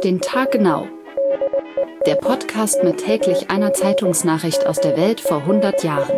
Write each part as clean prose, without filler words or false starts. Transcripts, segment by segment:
Auf den Tag genau. Der Podcast mit täglich einer Zeitungsnachricht aus der Welt vor 100 Jahren.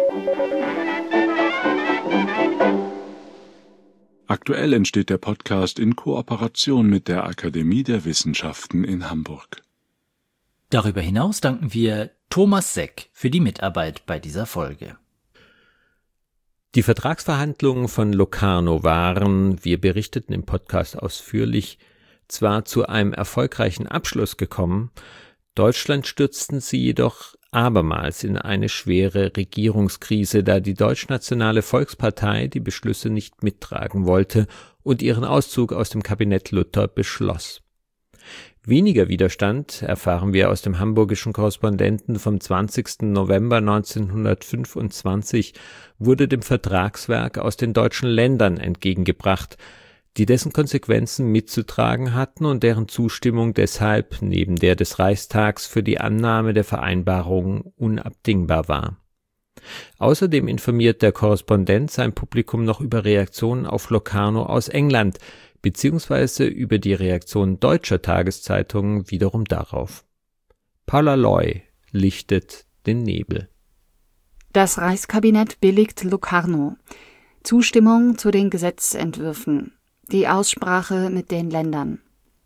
Aktuell entsteht der Podcast in Kooperation mit der Akademie der Wissenschaften in Hamburg. Darüber hinaus danken wir Thomas Seck für die Mitarbeit bei dieser Folge. Die Vertragsverhandlungen von Locarno waren, wir berichteten im Podcast ausführlich, zwar zu einem erfolgreichen Abschluss gekommen, Deutschland stürzten sie jedoch abermals in eine schwere Regierungskrise, da die Deutschnationale Volkspartei die Beschlüsse nicht mittragen wollte und ihren Auszug aus dem Kabinett Luther beschloss. Weniger Widerstand erfahren wir aus dem hamburgischen Korrespondenten vom 20. November 1925 wurde dem Vertragswerk aus den deutschen Ländern entgegengebracht, die dessen Konsequenzen mitzutragen hatten und deren Zustimmung deshalb neben der des Reichstags für die Annahme der Vereinbarung unabdingbar war. Außerdem informiert der Korrespondent sein Publikum noch über Reaktionen auf Locarno aus England, beziehungsweise über die Reaktion deutscher Tageszeitungen wiederum darauf. Paula Loy lichtet den Nebel. Das Reichskabinett billigt Locarno. Zustimmung zu den Gesetzentwürfen. Die Aussprache mit den Ländern.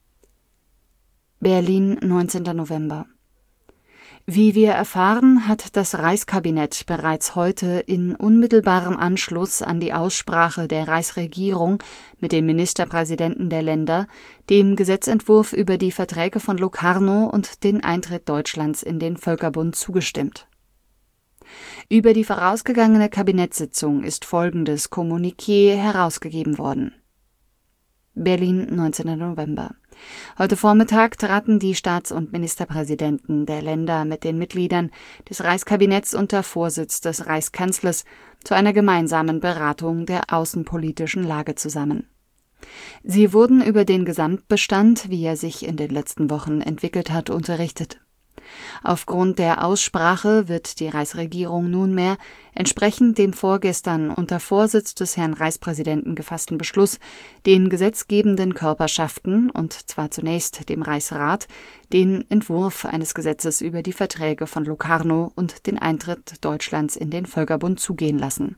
Berlin, 19. November. Wie wir erfahren, hat das Reichskabinett bereits heute in unmittelbarem Anschluss an die Aussprache der Reichsregierung mit den Ministerpräsidenten der Länder dem Gesetzentwurf über die Verträge von Locarno und den Eintritt Deutschlands in den Völkerbund zugestimmt. Über die vorausgegangene Kabinettssitzung ist folgendes Kommuniqué herausgegeben worden. Berlin, 19. November. Heute Vormittag traten die Staats- und Ministerpräsidenten der Länder mit den Mitgliedern des Reichskabinetts unter Vorsitz des Reichskanzlers zu einer gemeinsamen Beratung der außenpolitischen Lage zusammen. Sie wurden über den Gesamtbestand, wie er sich in den letzten Wochen entwickelt hat, unterrichtet. Aufgrund der Aussprache wird die Reichsregierung nunmehr, entsprechend dem vorgestern unter Vorsitz des Herrn Reichspräsidenten gefassten Beschluss, den gesetzgebenden Körperschaften, und zwar zunächst dem Reichsrat, den Entwurf eines Gesetzes über die Verträge von Locarno und den Eintritt Deutschlands in den Völkerbund zugehen lassen.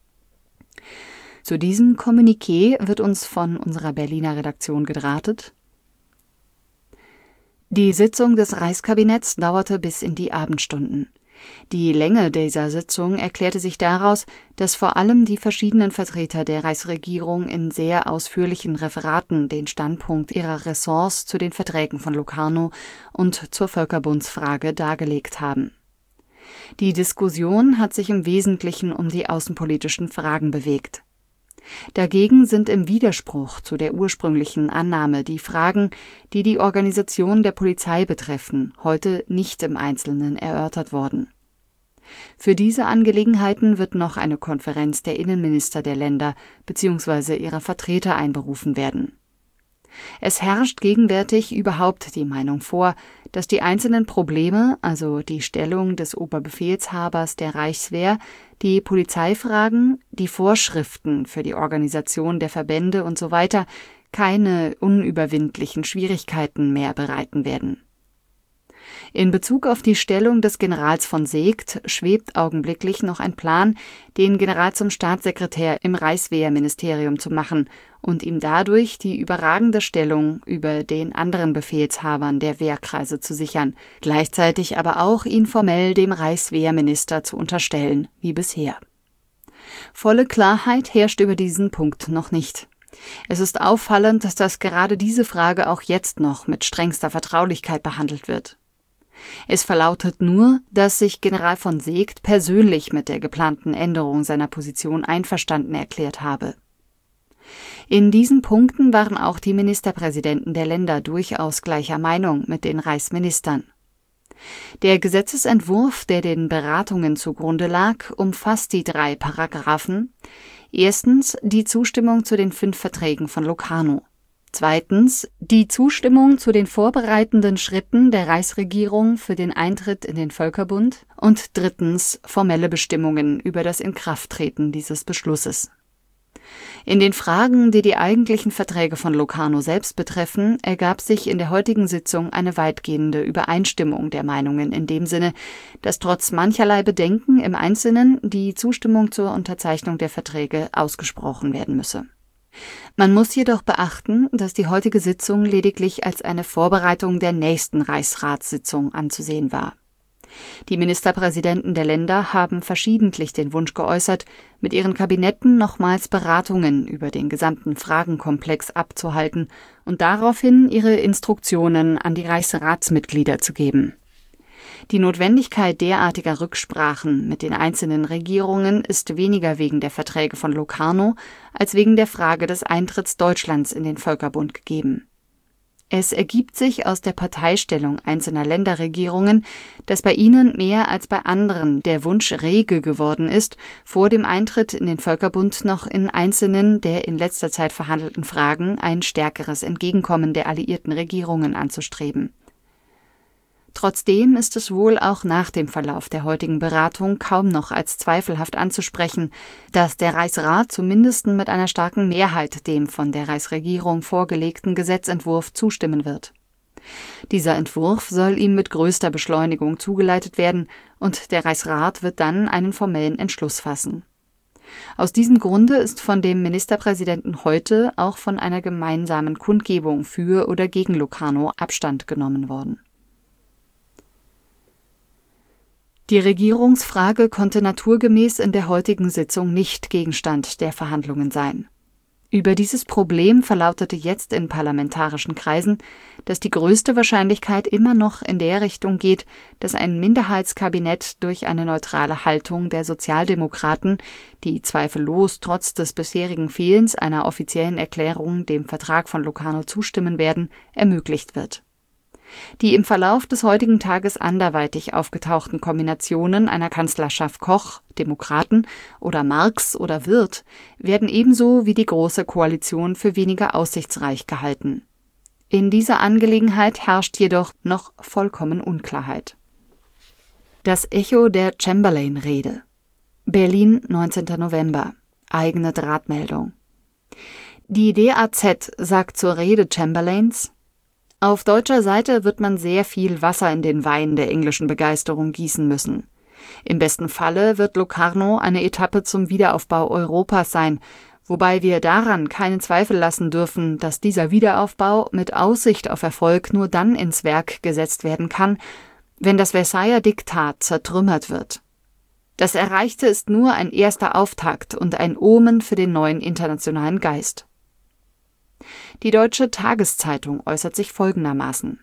Zu diesem Kommuniqué wird uns von unserer Berliner Redaktion gedrahtet: Die Sitzung des Reichskabinetts dauerte bis in die Abendstunden. Die Länge dieser Sitzung erklärte sich daraus, dass vor allem die verschiedenen Vertreter der Reichsregierung in sehr ausführlichen Referaten den Standpunkt ihrer Ressorts zu den Verträgen von Locarno und zur Völkerbundsfrage dargelegt haben. Die Diskussion hat sich im Wesentlichen um die außenpolitischen Fragen bewegt. Dagegen sind im Widerspruch zu der ursprünglichen Annahme die Fragen, die die Organisation der Polizei betreffen, heute nicht im Einzelnen erörtert worden. Für diese Angelegenheiten wird noch eine Konferenz der Innenminister der Länder bzw. ihrer Vertreter einberufen werden. Es herrscht gegenwärtig überhaupt die Meinung vor, dass die einzelnen Probleme, also die Stellung des Oberbefehlshabers der Reichswehr, die Polizeifragen, die Vorschriften für die Organisation der Verbände usw. keine unüberwindlichen Schwierigkeiten mehr bereiten werden. In Bezug auf die Stellung des Generals von Seeckt schwebt augenblicklich noch ein Plan, den General zum Staatssekretär im Reichswehrministerium zu machen und ihm dadurch die überragende Stellung über den anderen Befehlshabern der Wehrkreise zu sichern, gleichzeitig aber auch ihn formell dem Reichswehrminister zu unterstellen, wie bisher. Volle Klarheit herrscht über diesen Punkt noch nicht. Es ist auffallend, dass gerade diese Frage auch jetzt noch mit strengster Vertraulichkeit behandelt wird. Es verlautet nur, dass sich General von Seeckt persönlich mit der geplanten Änderung seiner Position einverstanden erklärt habe. In diesen Punkten waren auch die Ministerpräsidenten der Länder durchaus gleicher Meinung mit den Reichsministern. Der Gesetzesentwurf, der den Beratungen zugrunde lag, umfasst die 3 Paragraphen. Erstens die Zustimmung zu den 5 Verträgen von Locarno. Zweitens die Zustimmung zu den vorbereitenden Schritten der Reichsregierung für den Eintritt in den Völkerbund und drittens formelle Bestimmungen über das Inkrafttreten dieses Beschlusses. In den Fragen, die die eigentlichen Verträge von Locarno selbst betreffen, ergab sich in der heutigen Sitzung eine weitgehende Übereinstimmung der Meinungen in dem Sinne, dass trotz mancherlei Bedenken im Einzelnen die Zustimmung zur Unterzeichnung der Verträge ausgesprochen werden müsse. Man muss jedoch beachten, dass die heutige Sitzung lediglich als eine Vorbereitung der nächsten Reichsratssitzung anzusehen war. Die Ministerpräsidenten der Länder haben verschiedentlich den Wunsch geäußert, mit ihren Kabinetten nochmals Beratungen über den gesamten Fragenkomplex abzuhalten und daraufhin ihre Instruktionen an die Reichsratsmitglieder zu geben. Die Notwendigkeit derartiger Rücksprachen mit den einzelnen Regierungen ist weniger wegen der Verträge von Locarno als wegen der Frage des Eintritts Deutschlands in den Völkerbund gegeben. Es ergibt sich aus der Parteistellung einzelner Länderregierungen, dass bei ihnen mehr als bei anderen der Wunsch rege geworden ist, vor dem Eintritt in den Völkerbund noch in einzelnen der in letzter Zeit verhandelten Fragen ein stärkeres Entgegenkommen der alliierten Regierungen anzustreben. Trotzdem ist es wohl auch nach dem Verlauf der heutigen Beratung kaum noch als zweifelhaft anzusprechen, dass der Reichsrat zumindest mit einer starken Mehrheit dem von der Reichsregierung vorgelegten Gesetzentwurf zustimmen wird. Dieser Entwurf soll ihm mit größter Beschleunigung zugeleitet werden und der Reichsrat wird dann einen formellen Entschluss fassen. Aus diesem Grunde ist von dem Ministerpräsidenten heute auch von einer gemeinsamen Kundgebung für oder gegen Locarno Abstand genommen worden. Die Regierungsfrage konnte naturgemäß in der heutigen Sitzung nicht Gegenstand der Verhandlungen sein. Über dieses Problem verlautete jetzt in parlamentarischen Kreisen, dass die größte Wahrscheinlichkeit immer noch in der Richtung geht, dass ein Minderheitskabinett durch eine neutrale Haltung der Sozialdemokraten, die zweifellos trotz des bisherigen Fehlens einer offiziellen Erklärung dem Vertrag von Locarno zustimmen werden, ermöglicht wird. Die im Verlauf des heutigen Tages anderweitig aufgetauchten Kombinationen einer Kanzlerschaft Koch, Demokraten oder Marx oder Wirth werden ebenso wie die Große Koalition für weniger aussichtsreich gehalten. In dieser Angelegenheit herrscht jedoch noch vollkommen Unklarheit. Das Echo der Chamberlain-Rede. Berlin, 19. November. Eigene Drahtmeldung. Die DAZ sagt zur Rede Chamberlains: Auf deutscher Seite wird man sehr viel Wasser in den Wein der englischen Begeisterung gießen müssen. Im besten Falle wird Locarno eine Etappe zum Wiederaufbau Europas sein, wobei wir daran keinen Zweifel lassen dürfen, dass dieser Wiederaufbau mit Aussicht auf Erfolg nur dann ins Werk gesetzt werden kann, wenn das Versailler Diktat zertrümmert wird. Das Erreichte ist nur ein erster Auftakt und ein Omen für den neuen internationalen Geist. Die Deutsche Tageszeitung äußert sich folgendermaßen: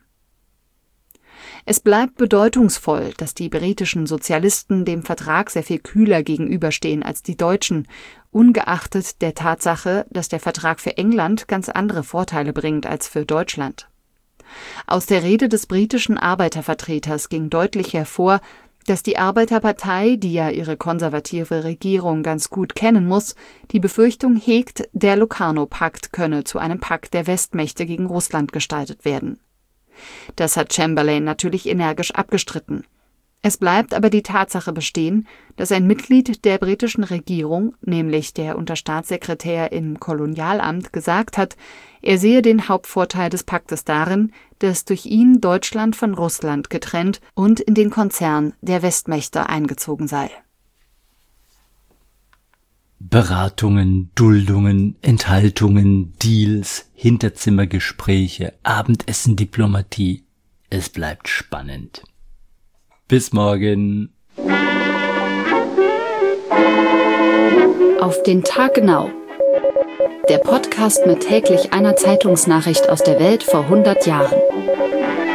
Es bleibt bedeutungsvoll, dass die britischen Sozialisten dem Vertrag sehr viel kühler gegenüberstehen als die Deutschen, ungeachtet der Tatsache, dass der Vertrag für England ganz andere Vorteile bringt als für Deutschland. Aus der Rede des britischen Arbeitervertreters ging deutlich hervor, dass die Arbeiterpartei, die ja ihre konservative Regierung ganz gut kennen muss, die Befürchtung hegt, der Locarno-Pakt könne zu einem Pakt der Westmächte gegen Russland gestaltet werden. Das hat Chamberlain natürlich energisch abgestritten. Es bleibt aber die Tatsache bestehen, dass ein Mitglied der britischen Regierung, nämlich der Unterstaatssekretär im Kolonialamt, gesagt hat, er sehe den Hauptvorteil des Paktes darin, dass durch ihn Deutschland von Russland getrennt und in den Konzern der Westmächte eingezogen sei. Beratungen, Duldungen, Enthaltungen, Deals, Hinterzimmergespräche, Abendessen, Diplomatie. Es bleibt spannend. Bis morgen. Auf den Tag genau. Der Podcast mit täglich einer Zeitungsnachricht aus der Welt vor 100 Jahren.